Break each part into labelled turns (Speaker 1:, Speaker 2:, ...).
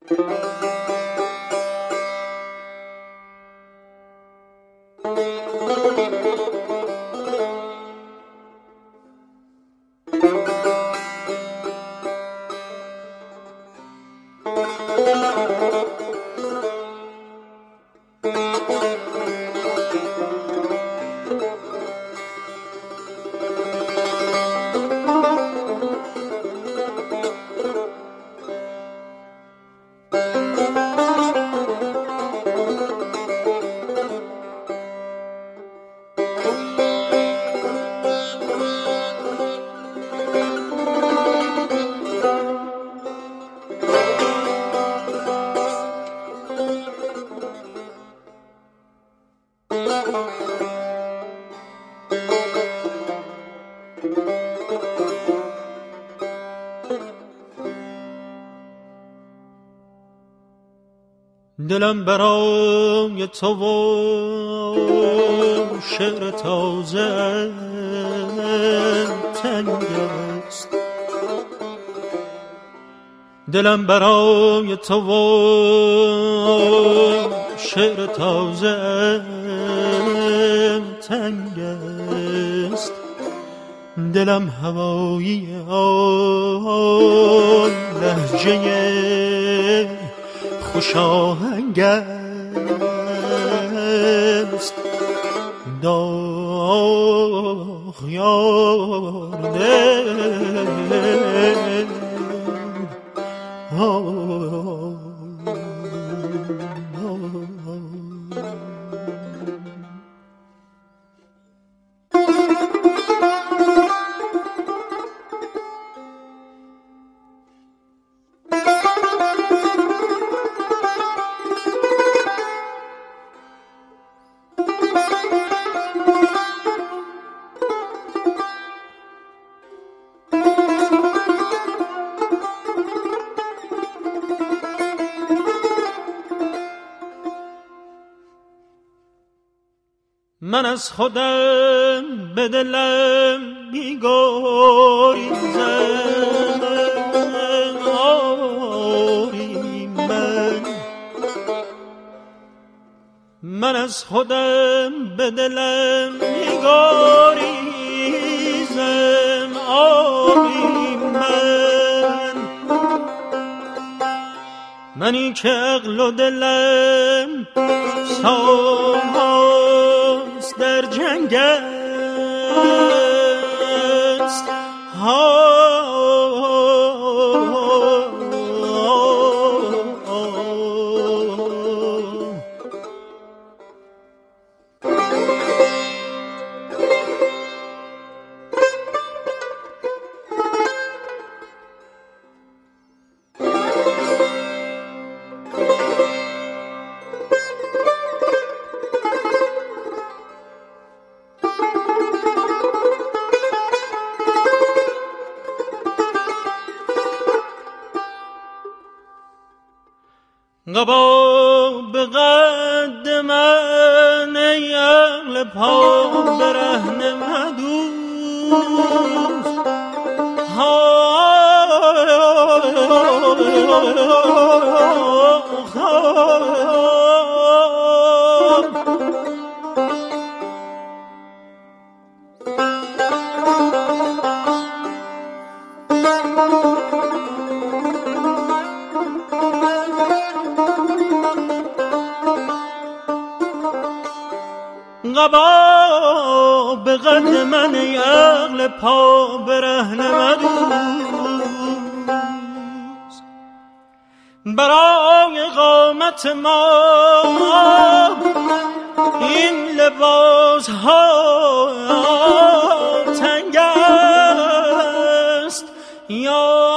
Speaker 1: دلم برای تو و شعر تازه تنگ است، دلم برای تو و شعر تازه تنگ است، دلم هوایی آن لهجه خوش آهنگ است. داغ یار دل من از خودم به دلم می‌گریزم، آری من از خودم به دلم می‌گریزم، آری منی که عقل و دلم سالهاست در جنگ است. قبا به قد من ای عقل پا برهنه مدوز، قبا به قد من ای عقل پا برهنه مدوز، برای قامت ما این لباس ها تنگ است. یا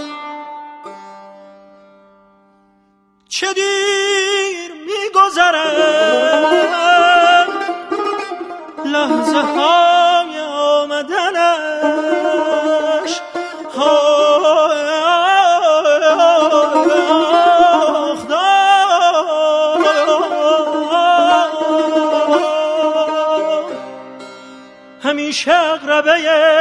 Speaker 1: چه دیر می‌گذرد همیشه اغربه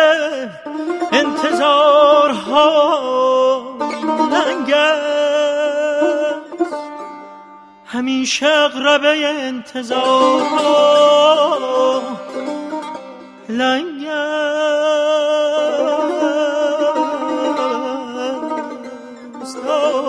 Speaker 1: انتظارها لنگ است، همیشه اغربه انتظارها لنگ است.